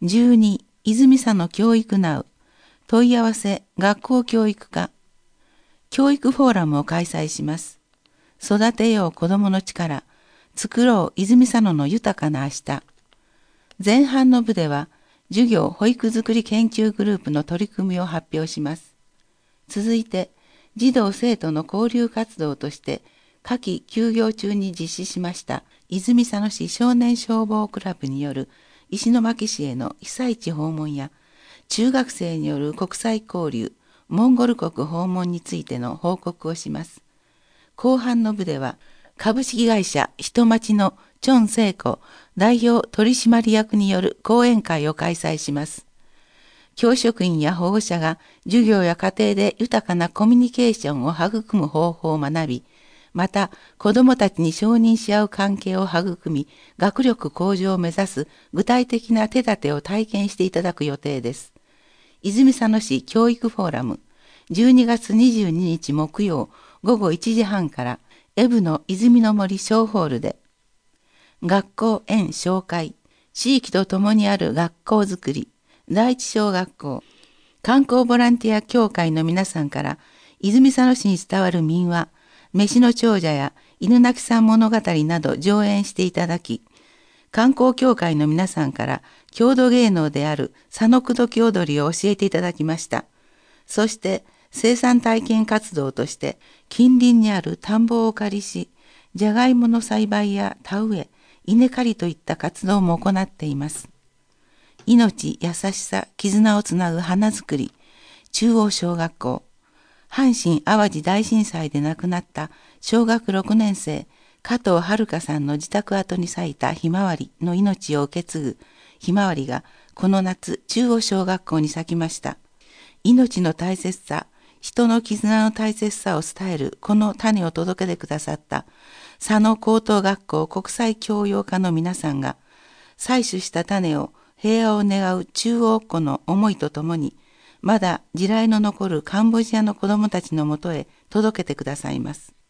12、泉佐野教育ナウ問い合わせ学校教育課教育フォーラムを開催します。育てよう子どもの力、作ろう泉佐野の豊かな明日。前半の部では、授業保育づくり研究グループの取り組みを発表します。続いて、児童生徒の交流活動として、夏季休業中に実施しました泉佐野市少年消防クラブによる石巻市への被災地訪問や、中学生による国際交流、モンゴル国訪問についての報告をします。後半の部では、株式会社人町のチョン聖子代表取締役による講演会を開催します。教職員や保護者が授業や家庭で豊かなコミュニケーションを育む方法を学び、また子どもたちに承認し合う関係を育み、学力向上を目指す具体的な手立てを体験していただく予定です。泉佐野市教育フォーラム、12月22日木曜午後1時半から、エブの泉の森小ホールで、学校園紹介、地域とともにある学校づくり、第一小学校、観光ボランティア協会の皆さんから、泉佐野市に伝わる民話、飯の長者や犬鳴さん物語など上演していただき、観光協会の皆さんから郷土芸能である佐野口説き踊りを教えていただきました。そして生産体験活動として近隣にある田んぼをお借りし、じゃがいもの栽培や田植え、稲刈りといった活動も行っています。命、優しさ、絆をつなぐ花づくり、中央小学校、阪神・淡路大震災で亡くなった小学6年生、加藤遥さんの自宅跡に咲いたひまわりの命を受け継ぐひまわりがこの夏中央小学校に咲きました。命の大切さ、人の絆の大切さを伝えるこの種を届けてくださった佐野高等学校国際教養科の皆さんが採取した種を平和を願う中央っ子の思いとともにまだ地雷の残るカンボジアの子どもたちのもとへ届けてくださいます。